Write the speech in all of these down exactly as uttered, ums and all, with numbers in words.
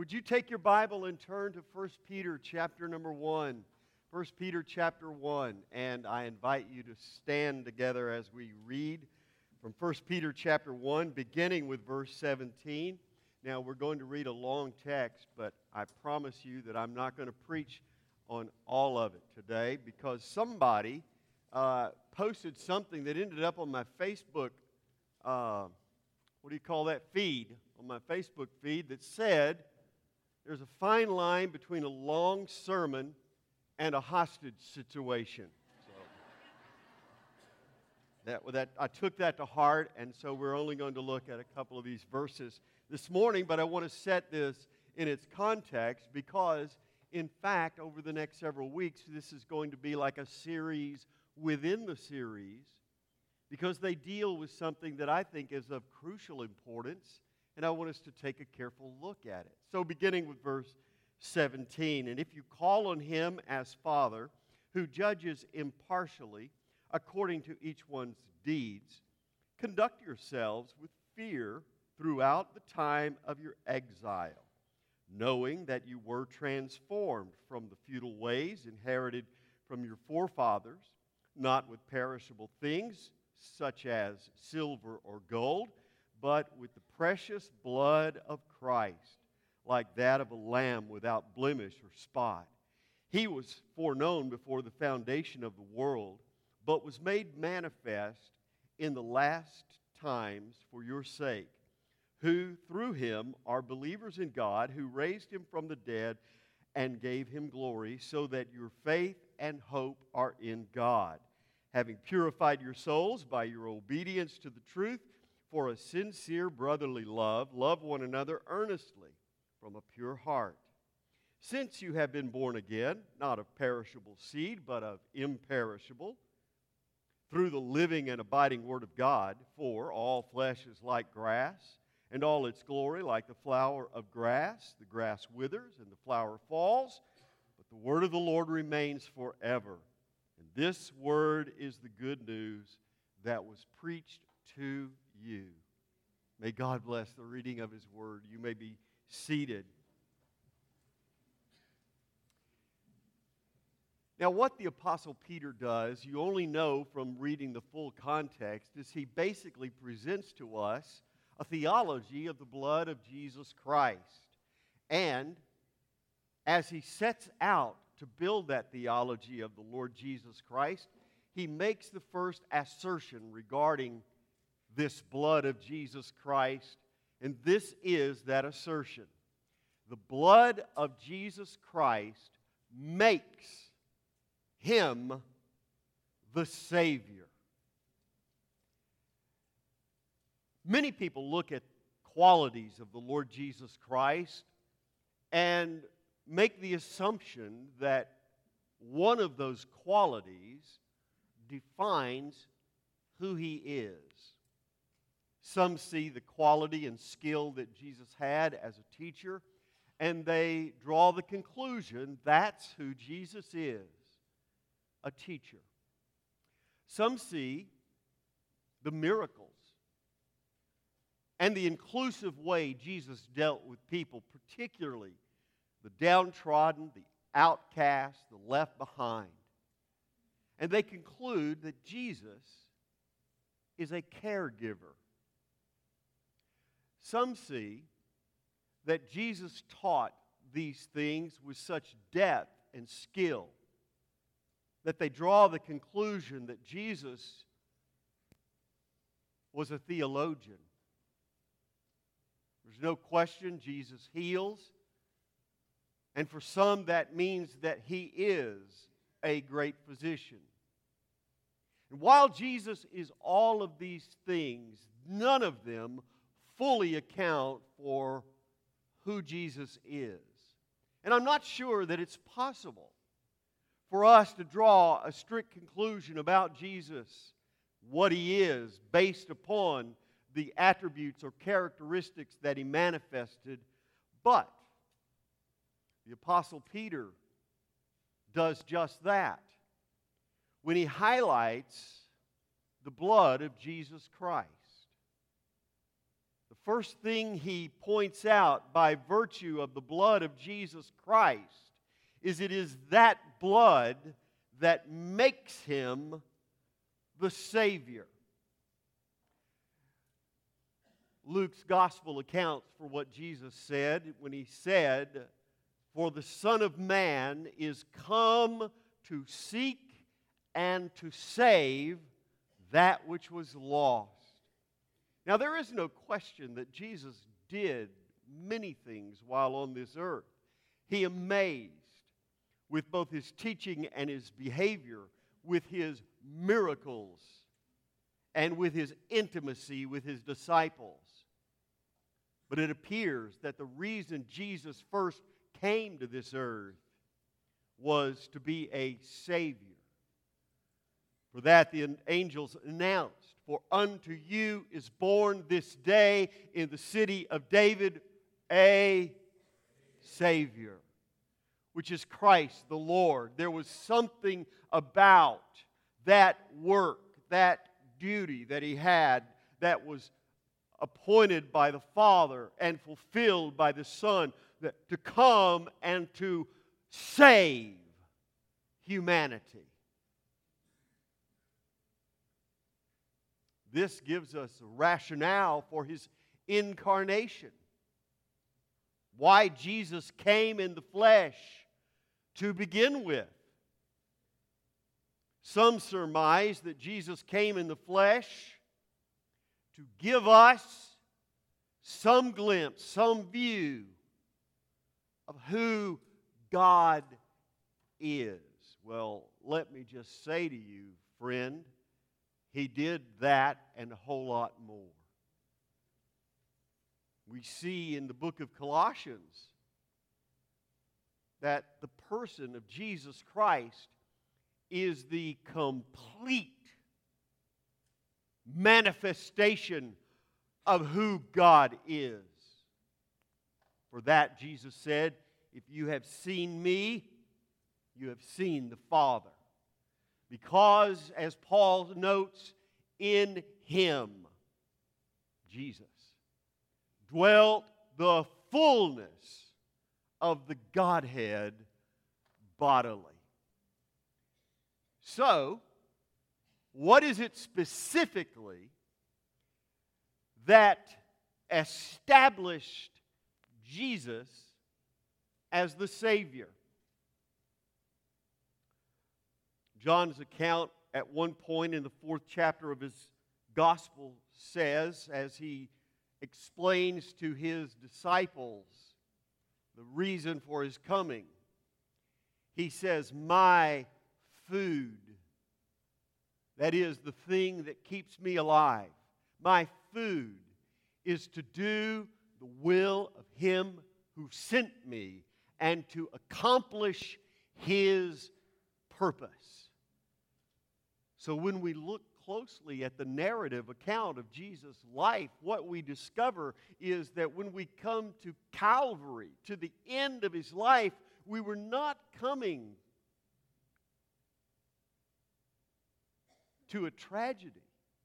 Would you take your Bible and turn to First Peter chapter number one? First Peter chapter one. And I invite you to stand together as we read from First Peter chapter one, beginning with verse seventeen. Now, we're going to read a long text, but I promise you that I'm not going to preach on all of it today because somebody uh, posted something that ended up on my Facebook, uh, what do you call that, feed, on my Facebook feed that said, there's a fine line between a long sermon and a hostage situation. So that, that, I took that to heart, and so we're only going to look at a couple of these verses this morning, but I want to set this in its context because, in fact, over the next several weeks, this is going to be like a series within the series because they deal with something that I think is of crucial importance, and I want us to take a careful look at it. So beginning with verse seventeen, and if you call on him as Father, who judges impartially according to each one's deeds, conduct yourselves with fear throughout the time of your exile, knowing that you were transformed from the futile ways inherited from your forefathers, not with perishable things such as silver or gold, but with the precious blood of Christ, like that of a lamb without blemish or spot. He was foreknown before the foundation of the world, but was made manifest in the last times for your sake, who through him are believers in God, who raised him from the dead and gave him glory, so that your faith and hope are in God, having purified your souls by your obedience to the truth, for a sincere brotherly love, love one another earnestly from a pure heart. Since you have been born again, not of perishable seed, but of imperishable, through the living and abiding Word of God, for all flesh is like grass, and all its glory like the flower of grass. The grass withers and the flower falls, but the word of the Lord remains forever. And this word is the good news that was preached to you. May God bless the reading of his word. You may be seated. Now, what the Apostle Peter does, you only know from reading the full context, is he basically presents to us a theology of the blood of Jesus Christ. And as he sets out to build that theology of the Lord Jesus Christ, he makes the first assertion regarding this blood of Jesus Christ, and this is that assertion. The blood of Jesus Christ makes him the Savior. Many people look at qualities of the Lord Jesus Christ and make the assumption that one of those qualities defines who he is. Some see the quality and skill that Jesus had as a teacher, and they draw the conclusion that's who Jesus is, a teacher. Some see the miracles and the inclusive way Jesus dealt with people, particularly the downtrodden, the outcast, the left behind. And they conclude that Jesus is a caregiver. Some see that Jesus taught these things with such depth and skill that they draw the conclusion that Jesus was a theologian. There's no question Jesus heals. And for some, that means that he is a great physician. And while Jesus is all of these things, none of them fully account for who Jesus is. And I'm not sure that it's possible for us to draw a strict conclusion about Jesus, what he is, based upon the attributes or characteristics that he manifested. But the Apostle Peter does just that when he highlights the blood of Jesus Christ. The first thing he points out by virtue of the blood of Jesus Christ is it is that blood that makes him the Savior. Luke's gospel accounts for what Jesus said when he said, "For the Son of Man is come to seek and to save that which was lost." Now, there is no question that Jesus did many things while on this earth. He amazed with both his teaching and his behavior, with his miracles, and with his intimacy with his disciples. But it appears that the reason Jesus first came to this earth was to be a Savior. For that the angels announced, "For unto you is born this day in the city of David a Savior," which is Christ the Lord. There was something about that work, that duty that he had that was appointed by the Father and fulfilled by the Son, that to come and to save humanity. This gives us a rationale for his incarnation. Why Jesus came in the flesh to begin with. Some surmise that Jesus came in the flesh to give us some glimpse, some view of who God is. Well, let me just say to you, friend, he did that and a whole lot more. We see in the book of Colossians that the person of Jesus Christ is the complete manifestation of who God is. For that, Jesus said, "If you have seen me, you have seen the Father." Because, as Paul notes, in him, Jesus, dwelt the fullness of the Godhead bodily. So, what is it specifically that established Jesus as the Savior? John's account at one point in the fourth chapter of his gospel says, as he explains to his disciples the reason for his coming, he says, "My food, that is the thing that keeps me alive, my food is to do the will of him who sent me and to accomplish his purpose." So when we look closely at the narrative account of Jesus' life, what we discover is that when we come to Calvary, to the end of his life, we were not coming to a tragedy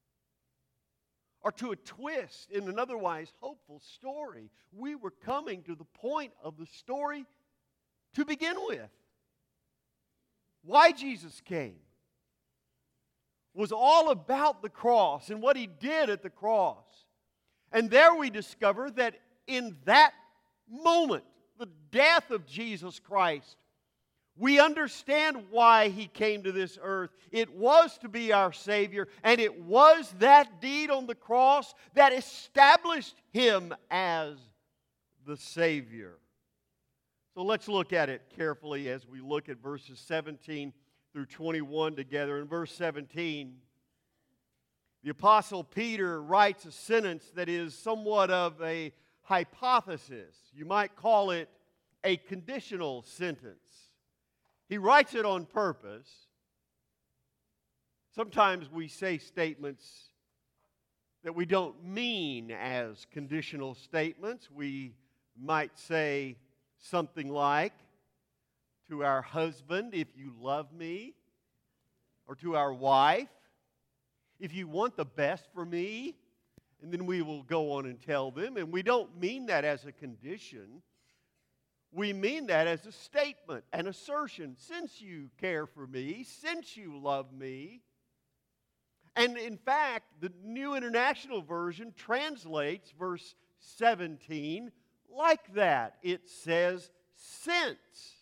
or to a twist in an otherwise hopeful story. We were coming to the point of the story to begin with. Why Jesus came was all about the cross and what he did at the cross. And there we discover that in that moment, the death of Jesus Christ, we understand why he came to this earth. It was to be our Savior, and it was that deed on the cross that established him as the Savior. So let's look at it carefully as we look at verses seventeen through twenty-one together. In verse seventeen, the Apostle Peter writes a sentence that is somewhat of a hypothesis. You might call it a conditional sentence. He writes it on purpose. Sometimes we say statements that we don't mean as conditional statements. We might say something like, to our husband, "If you love me," or to our wife, "If you want the best for me." And then we will go on and tell them. And we don't mean that as a condition. We mean that as a statement, an assertion. Since you care for me, since you love me. And in fact, the New International Version translates verse seventeen like that. It says, since.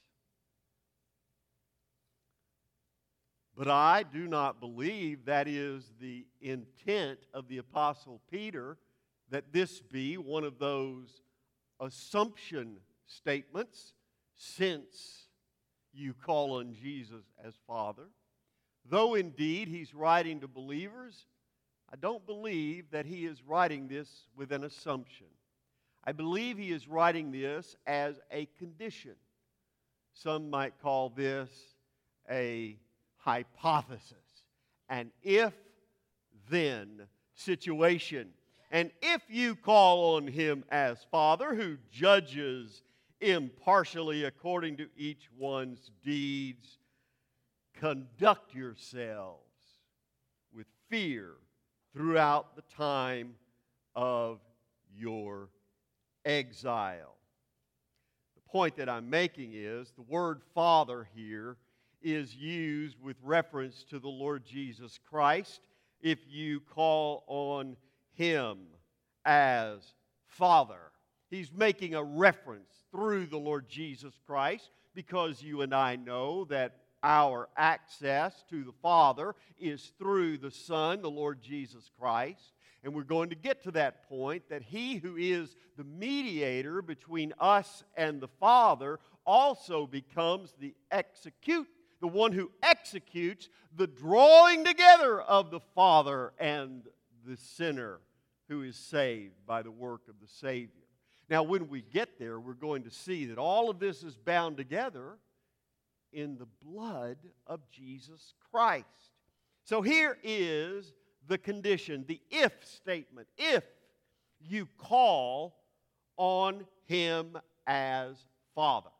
But I do not believe that is the intent of the Apostle Peter, that this be one of those assumption statements, since you call on Jesus as Father. Though indeed he's writing to believers, I don't believe that he is writing this with an assumption. I believe he is writing this as a condition. Some might call this a hypothesis, an if-then situation. And if you call on him as Father, who judges impartially according to each one's deeds, conduct yourselves with fear throughout the time of your exile. The point that I'm making is the word Father here is used with reference to the Lord Jesus Christ. If you call on him as Father, he's making a reference through the Lord Jesus Christ, because you and I know that our access to the Father is through the Son, the Lord Jesus Christ. And we're going to get to that point, that he who is the mediator between us and the Father also becomes the execute, the one who executes the drawing together of the Father and the sinner who is saved by the work of the Savior. Now, when we get there, we're going to see that all of this is bound together in the blood of Jesus Christ. So here is the condition, the if statement. If you call on him as Father.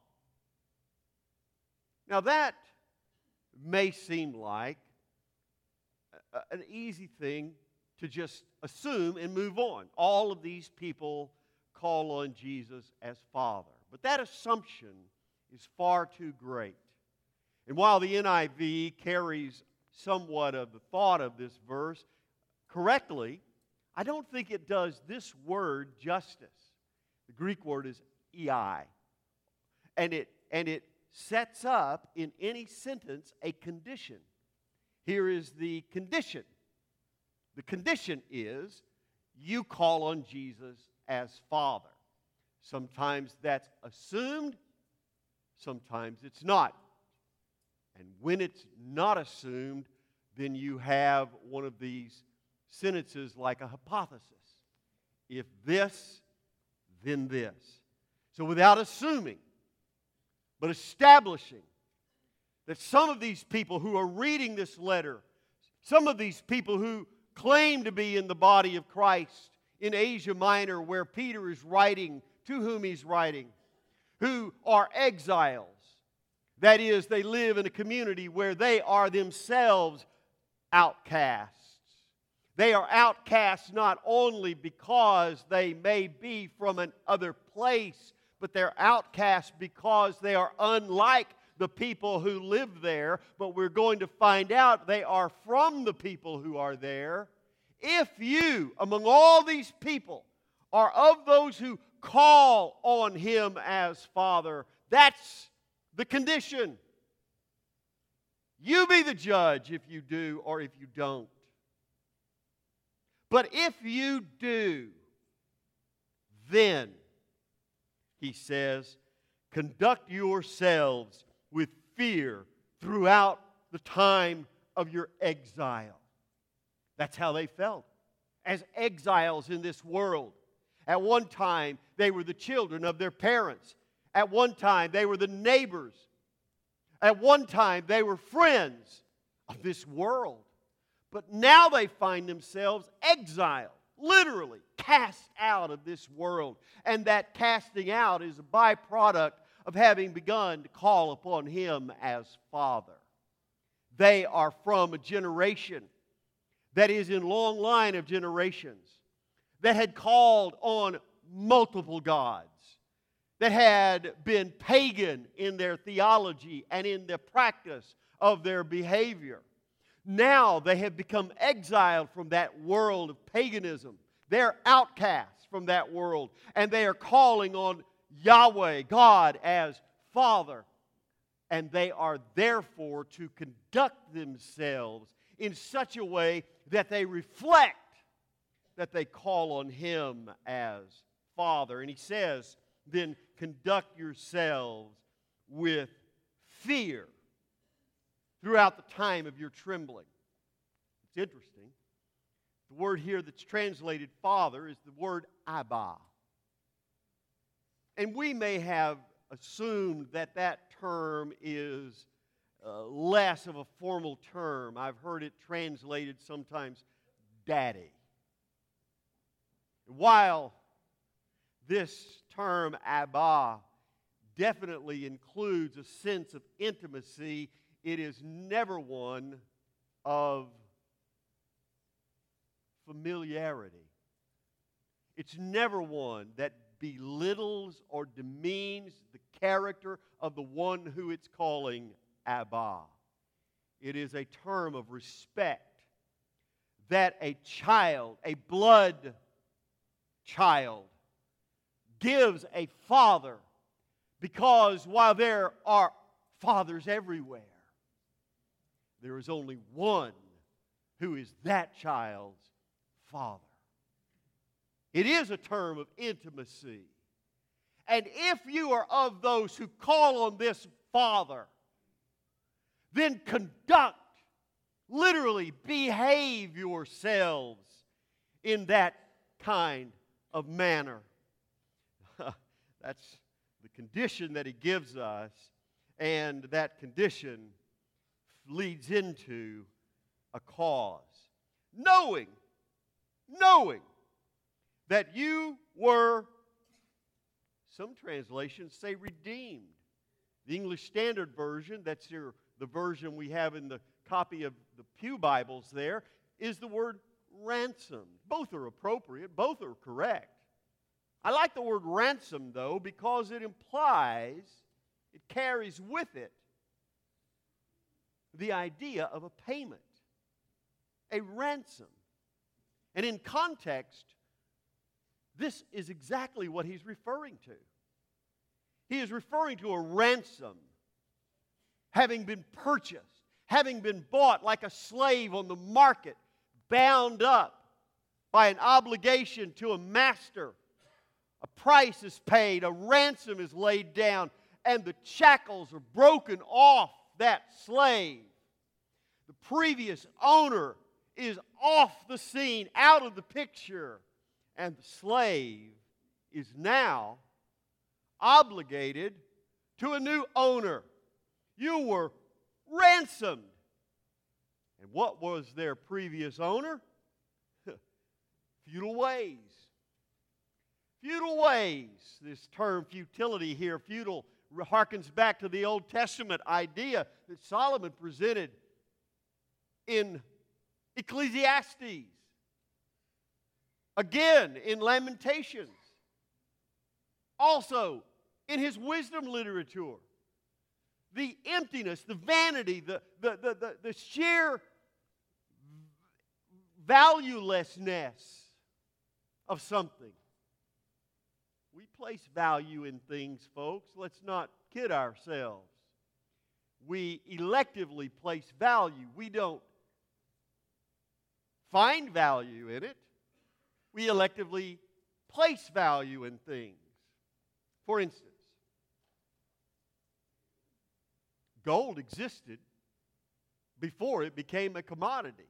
Now that may seem like an easy thing to just assume and move on. All of these people call on Jesus as Father. But that assumption is far too great. And while the N I V carries somewhat of the thought of this verse correctly, I don't think it does this word justice. The Greek word is ei. And it, and it sets up in any sentence a condition. Here is the condition. The condition is you call on Jesus as Father. Sometimes that's assumed, sometimes it's not. And when it's not assumed, then you have one of these sentences like a hypothesis. If this, then this. So without assuming, but establishing that some of these people who are reading this letter, some of these people who claim to be in the body of Christ in Asia Minor, where Peter is writing, to whom he's writing, who are exiles. That is, they live in a community where they are themselves outcasts. They are outcasts not only because they may be from another place, but they're outcasts because they are unlike the people who live there. But we're going to find out they are from the people who are there. If you, among all these people, are of those who call on him as Father, that's the condition. You be the judge if you do or if you don't. But if you do, then, he says, conduct yourselves with fear throughout the time of your exile. That's how they felt, as exiles in this world. At one time, they were the children of their parents. At one time, they were the neighbors. At one time, they were friends of this world. But now they find themselves exiled, literally cast out of this world. And that casting out is a byproduct of having begun to call upon him as Father. They are from a generation that is in long line of generations that had called on multiple gods, that had been pagan in their theology and in the practice of their behavior. Now they have become exiled from that world of paganism. They're outcasts from that world, and they are calling on Yahweh, God, as Father. And they are therefore to conduct themselves in such a way that they reflect that they call on Him as Father. And He says, then conduct yourselves with fear throughout the time of your trembling. It's interesting. The word here that's translated Father is the word Abba. And we may have assumed that that term is uh, less of a formal term. I've heard it translated sometimes daddy. While this term Abba definitely includes a sense of intimacy, it is never one of familiarity. It's never one that belittles or demeans the character of the one who it's calling Abba. It is a term of respect that a child, a blood child, gives a father, because while there are fathers everywhere, there is only one who is that child's father. It is a term of intimacy. And if you are of those who call on this Father, then conduct, literally behave yourselves in that kind of manner. That's the condition that He gives us, and that condition leads into a cause. Knowing, knowing that you were, some translations say redeemed. The English Standard Version, that's your, the version we have in the copy of the Pew Bibles there, is the word ransomed. Both are appropriate, both are correct. I like the word ransom, though, because it implies, it carries with it the idea of a payment, a ransom. And in context, this is exactly what he's referring to. He is referring to a ransom having been purchased, having been bought like a slave on the market, bound up by an obligation to a master. A price is paid, a ransom is laid down, and the shackles are broken off that slave. The previous owner is off the scene, out of the picture, and the slave is now obligated to a new owner. You were ransomed. And what was their previous owner? Feudal ways. Feudal ways. This term futility here, feudal, harkens back to the Old Testament idea that Solomon presented in Ecclesiastes. Again, in Lamentations. Also, in his wisdom literature. The emptiness, the vanity, the, the, the, the, the sheer valuelessness of something. We place value in things, folks. Let's not kid ourselves. We electively place value. We don't find value in it. We electively place value in things. For instance, gold existed before it became a commodity.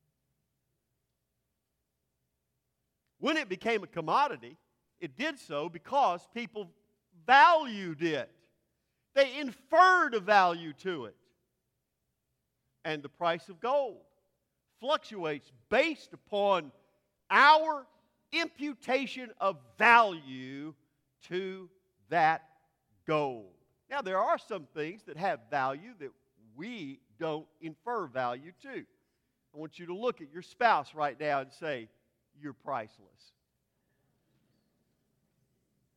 When it became a commodity, it did so because people valued it. They inferred a value to it. And the price of gold fluctuates based upon our imputation of value to that gold. Now, there are some things that have value that we don't infer value to. I want you to look at your spouse right now and say, you're priceless.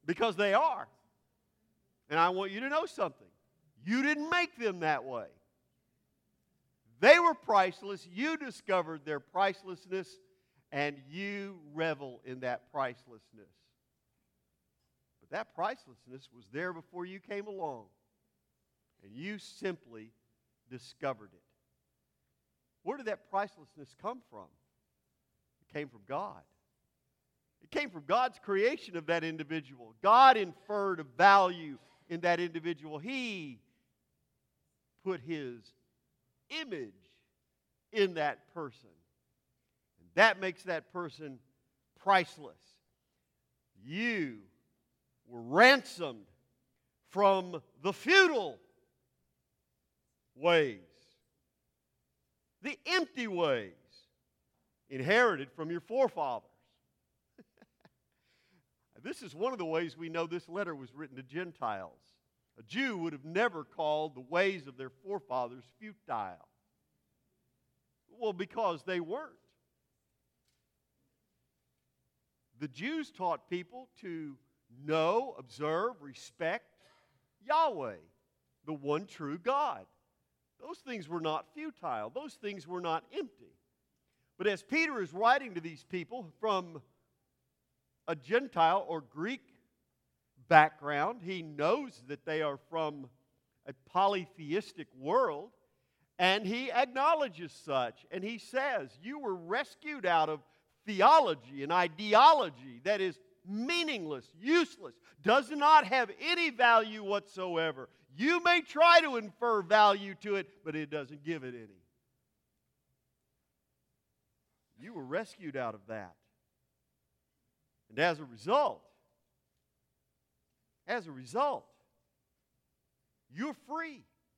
Because they are. And I want you to know something. You didn't make them that way. They were priceless. You discovered their pricelessness, and you revel in that pricelessness. But that pricelessness was there before you came along, and you simply discovered it. Where did that pricelessness come from? It came from God. It came from God's creation of that individual. God inferred a value in that individual. He put His image in that person. And that makes that person priceless. You were ransomed from the futile ways, the empty ways inherited from your forefathers. This is one of the ways we know this letter was written to Gentiles. A Jew would have never called the ways of their forefathers futile. Well, because they weren't. The Jews taught people to know, observe, respect Yahweh, the one true God. Those things were not futile. Those things were not empty. But as Peter is writing to these people from a Gentile or Greek background, he knows that they are from a polytheistic world, and he acknowledges such. And he says, you were rescued out of theology and ideology that is meaningless, useless, does not have any value whatsoever. You may try to infer value to it, but it doesn't give it any. You were rescued out of that. And as a result, as a result, you're free.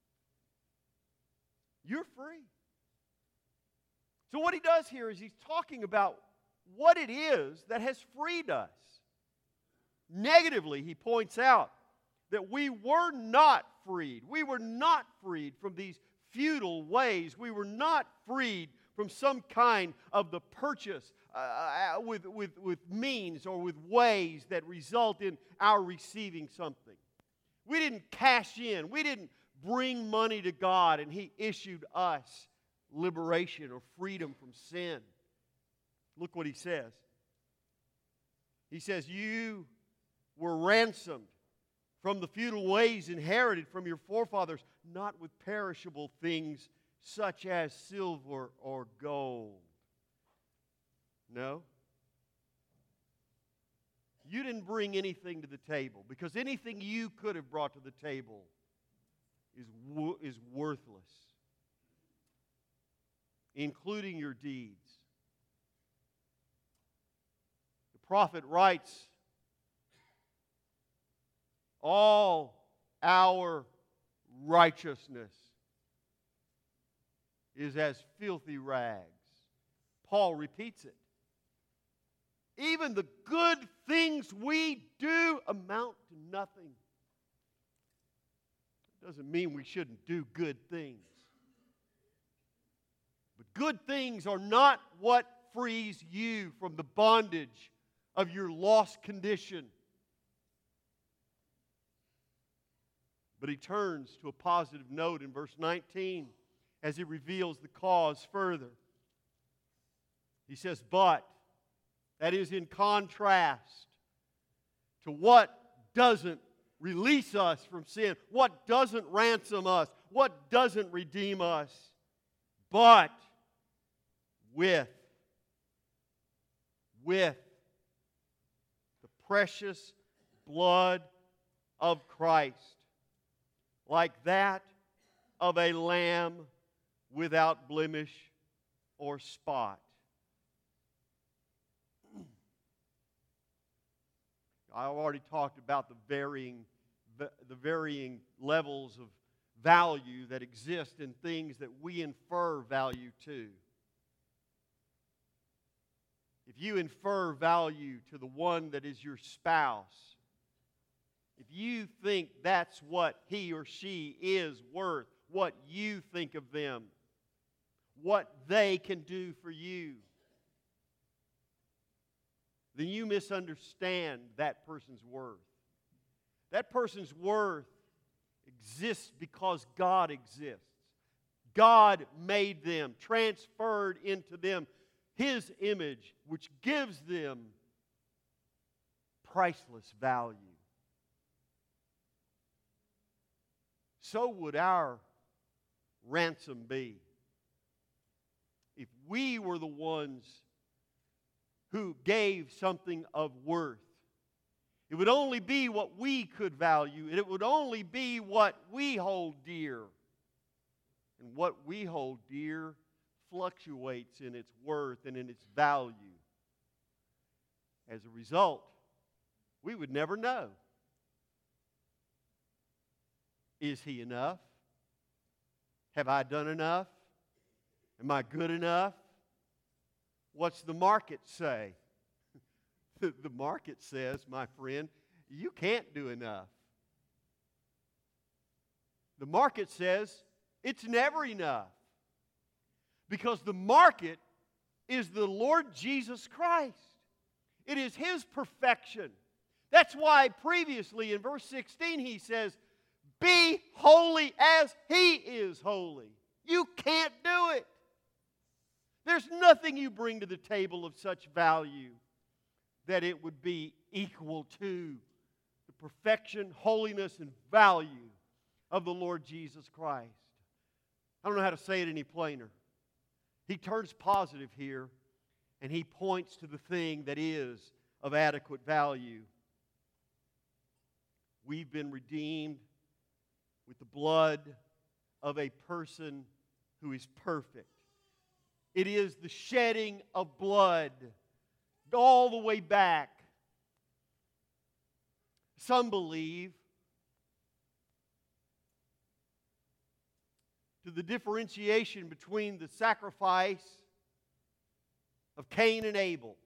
You're free. So what he does here is he's talking about what it is that has freed us. Negatively, he points out that we were not freed. We were not freed from these futile ways. We were not freed from some kind of the purchase uh, with, with, with means or with ways that result in our receiving something. We didn't cash in. We didn't bring money to God and He issued us liberation or freedom from sin. Look what He says. He says, you were ransomed from the futile ways inherited from your forefathers, not with perishable things such as silver or gold. No. You didn't bring anything to the table, because anything you could have brought to the table is, wo- is worthless, including your deeds. The prophet writes, all our righteousness is as filthy rags. Paul repeats it. Even the good things we do amount to nothing. It doesn't mean we shouldn't do good things. But good things are not what frees you from the bondage of your lost condition. But he turns to a positive note in verse nineteen as he reveals the cause further. He says, but, that is in contrast to what doesn't release us from sin, what doesn't ransom us, what doesn't redeem us, but with, with the precious blood of Christ, like that of a lamb without blemish or spot. I've already talked about the varying, the varying levels of value that exist in things that we infer value to. If you infer value to the one that is your spouse, if you think that's what he or she is worth, what you think of them, what they can do for you, then you misunderstand that person's worth. That person's worth exists because God exists. God made them, transferred into them His image, which gives them priceless value. So would our ransom be if we were the ones who gave something of worth. It would only be what we could value, and it would only be what we hold dear. And what we hold dear fluctuates in its worth and in its value. As a result, we would never know. Is he enough? Have I done enough? Am I good enough? What's the market say? The market says, my friend, you can't do enough. The market says it's never enough. Because the market is the Lord Jesus Christ. It is His perfection. That's why previously in verse sixteen he says, be holy as He is holy. You can't do it. There's nothing you bring to the table of such value that it would be equal to the perfection, holiness, and value of the Lord Jesus Christ. I don't know how to say it any plainer. He turns positive here, and he points to the thing that is of adequate value. We've been redeemed with the blood of a person who is perfect. It is the shedding of blood all the way back. Some believe to the differentiation between the sacrifice of Cain and Abel.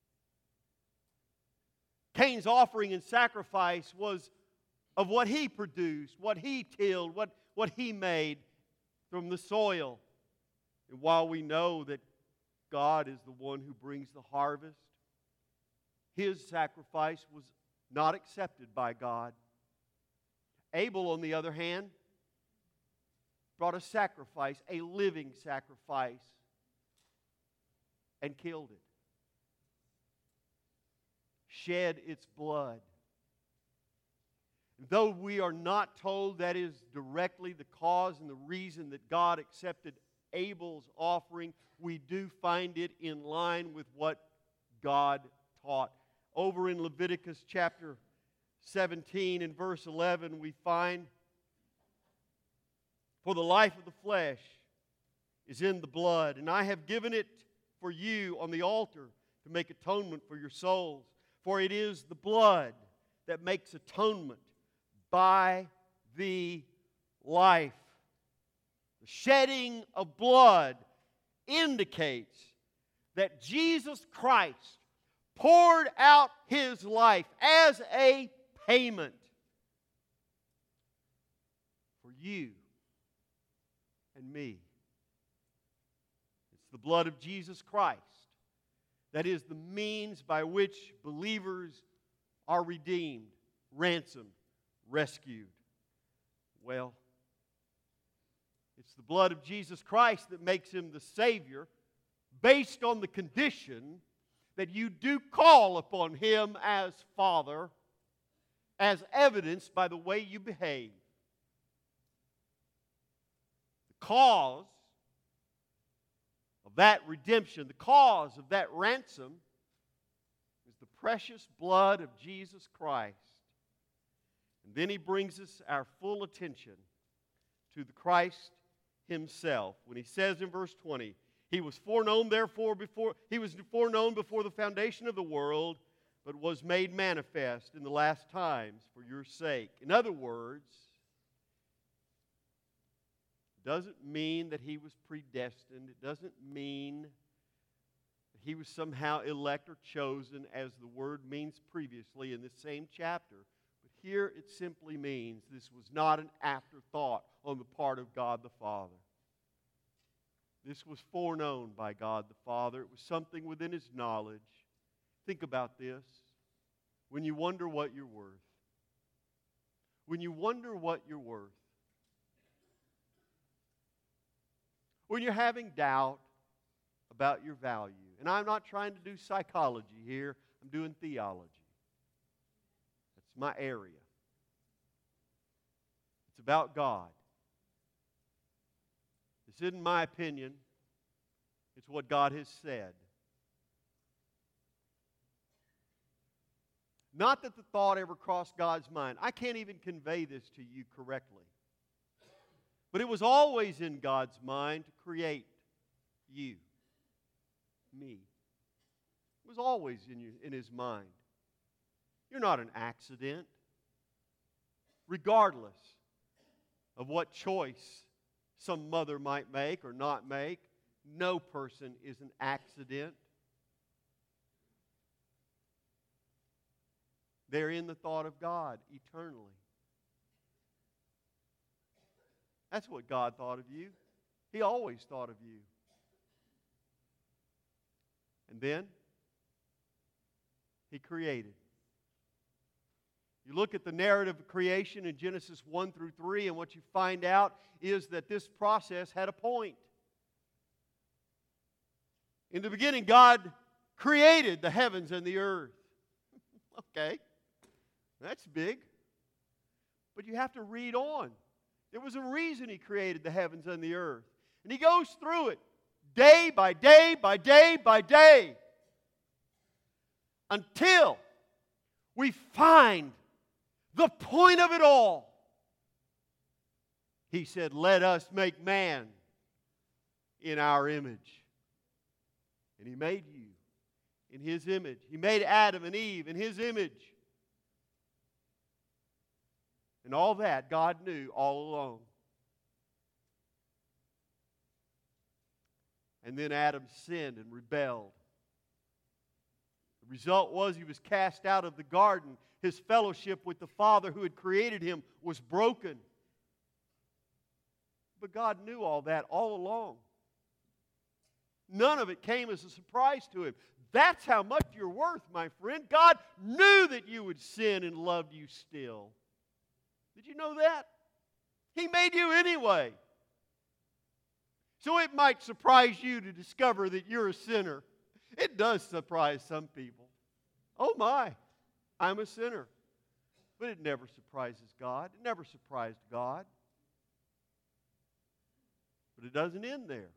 Cain's offering and sacrifice was of what he produced, what he tilled, what, what he made from the soil. And while we know that God is the one who brings the harvest, his sacrifice was not accepted by God. Abel, on the other hand, brought a sacrifice, a living sacrifice, and killed it. Shed its blood. Though we are not told that is directly the cause and the reason that God accepted Abel's offering, we do find it in line with what God taught. Over in Leviticus chapter seventeen and verse eleven, we find, for the life of the flesh is in the blood, and I have given it for you on the altar to make atonement for your souls. For it is the blood that makes atonement by the life. The shedding of blood indicates that Jesus Christ poured out His life as a payment for you and me. It's the blood of Jesus Christ that is the means by which believers are redeemed, ransomed, rescued. Well, it's the blood of Jesus Christ that makes Him the Savior based on the condition that you do call upon Him as Father, as evidenced by the way you behave. The cause of that redemption, the cause of that ransom, is the precious blood of Jesus Christ. And then He brings us our full attention to the Christ Himself. When He says in verse twenty, He was foreknown therefore before He was foreknown before the foundation of the world, but was made manifest in the last times for your sake. In other words, it doesn't mean that He was predestined. It doesn't mean that He was somehow elect or chosen, as the word means previously in this same chapter. But here it simply means this was not an afterthought on the part of God the Father. This was foreknown by God the Father. It was something within His knowledge. Think about this. When you wonder what you're worth, when you wonder what you're worth, when you're having doubt about your value, and I'm not trying to do psychology here, I'm doing theology. That's my area. It's about God. This isn't my opinion. It's what God has said. Not that the thought ever crossed God's mind. I can't even convey this to you correctly. But it was always in God's mind to create you, me. It was always in, you, in His mind. You're not an accident. Regardless of what choice some mother might make or not make, no person is an accident. They're in the thought of God eternally. That's what God thought of you. He always thought of you. And then He created. You look at the narrative of creation in Genesis one through three, and what you find out is that this process had a point. In the beginning, God created the heavens and the earth. Okay, that's big. But you have to read on. There was a reason He created the heavens and the earth. And He goes through it day by day by day by day until we find the point of it all. He said, "Let us make man in our image." And He made you in His image. He made Adam and Eve in His image. And all that God knew all along. And then Adam sinned and rebelled. The result was he was cast out of the garden. His fellowship with the Father who had created him was broken. But God knew all that all along. None of it came as a surprise to Him. That's how much you're worth, my friend. God knew that you would sin and loved you still. Did you know that? He made you anyway. So it might surprise you to discover that you're a sinner. It does surprise some people. Oh my, I'm a sinner. But it never surprises God. It never surprised God. But it doesn't end there.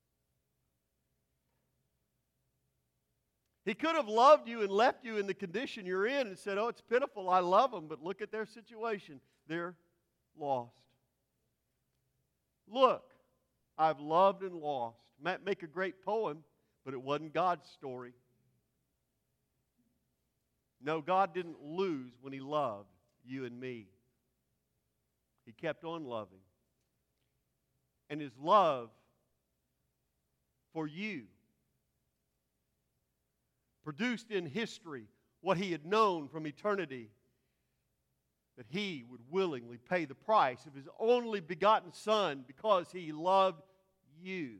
He could have loved you and left you in the condition you're in and said, "Oh, it's pitiful, I love them, but look at their situation. They're lost. Look, I've loved and lost." Might make a great poem, but it wasn't God's story. No, God didn't lose when He loved you and me. He kept on loving. And His love for you produced in history what He had known from eternity, that He would willingly pay the price of His only begotten Son because He loved you.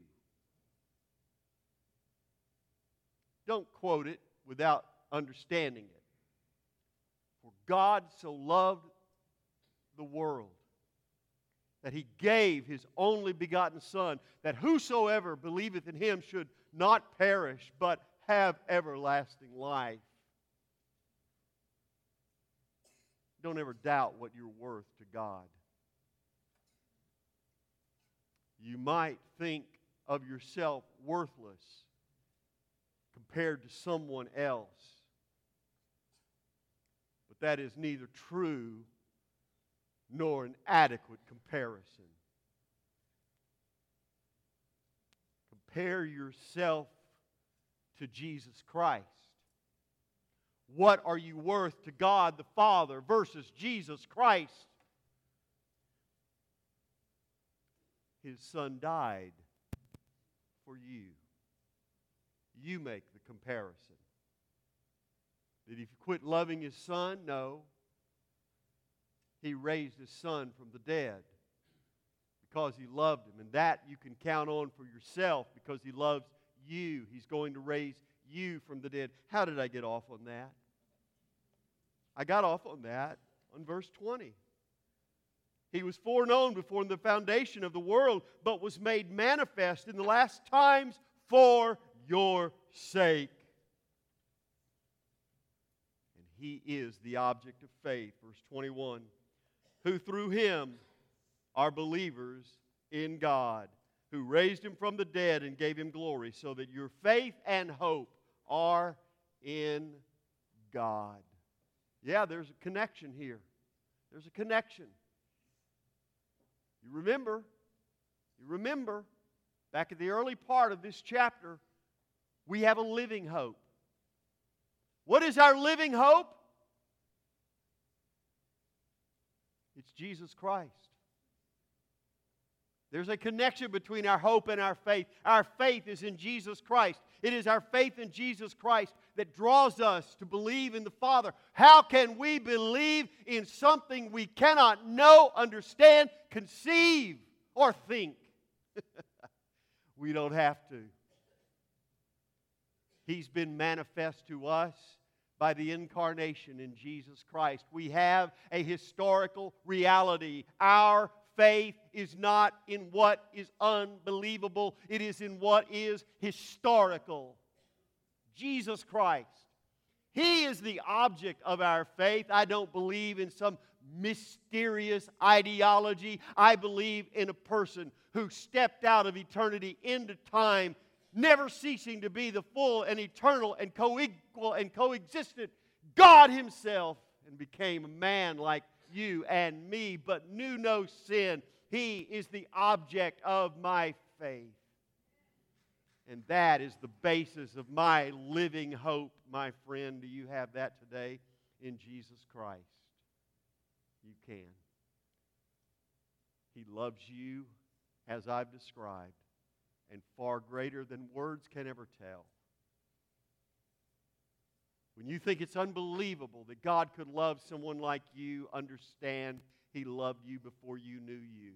Don't quote it without understanding it. For God so loved the world that He gave His only begotten Son, that whosoever believeth in Him should not perish, but have everlasting life. Don't ever doubt what you're worth to God. You might think of yourself worthless compared to someone else, but that is neither true nor an adequate comparison. Compare yourself to Jesus Christ. What are you worth to God the Father versus Jesus Christ? His Son died for you. You make the comparison. Did He quit loving His Son? No. He raised His Son from the dead because He loved Him. And that you can count on for yourself because He loves you. He's going to raise you from the dead. How did I get off on that? I got off on that on verse twenty. He was foreknown before the foundation of the world, but was made manifest in the last times for your sake. And He is the object of faith. Verse twenty-one. Who through Him are believers in God, who raised Him from the dead and gave Him glory, so that your faith and hope are in God. Yeah, there's a connection here. There's a connection. You remember, you remember, back at the early part of this chapter, we have a living hope. What is our living hope? It's Jesus Christ. There's a connection between our hope and our faith. Our faith is in Jesus Christ. It is our faith in Jesus Christ that draws us to believe in the Father. How can we believe in something we cannot know, understand, conceive, or think? We don't have to. He's been manifest to us by the incarnation in Jesus Christ. We have a historical reality. Our faith is not in what is unbelievable. It is in what is historical. Jesus Christ. He is the object of our faith. I don't believe in some mysterious ideology. I believe in a person who stepped out of eternity into time, never ceasing to be the full and eternal and co-equal and coexistent God Himself, and became a man like you and me, but knew no sin. He is the object of my faith. And that is the basis of my living hope, my friend. Do you have that today? In Jesus Christ. You can. He loves you as I've described, and far greater than words can ever tell. When you think it's unbelievable that God could love someone like you, understand He loved you before you knew you.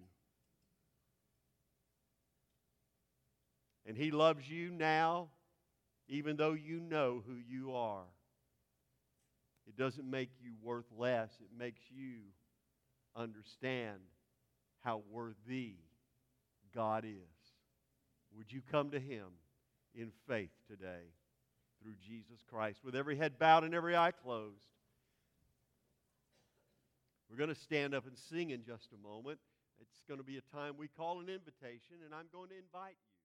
And He loves you now, even though you know who you are. It doesn't make you worth less. It makes you understand how worthy God is. Would you come to Him in faith today through Jesus Christ, with every head bowed and every eye closed? We're going to stand up and sing in just a moment. It's going to be a time we call an invitation, and I'm going to invite you.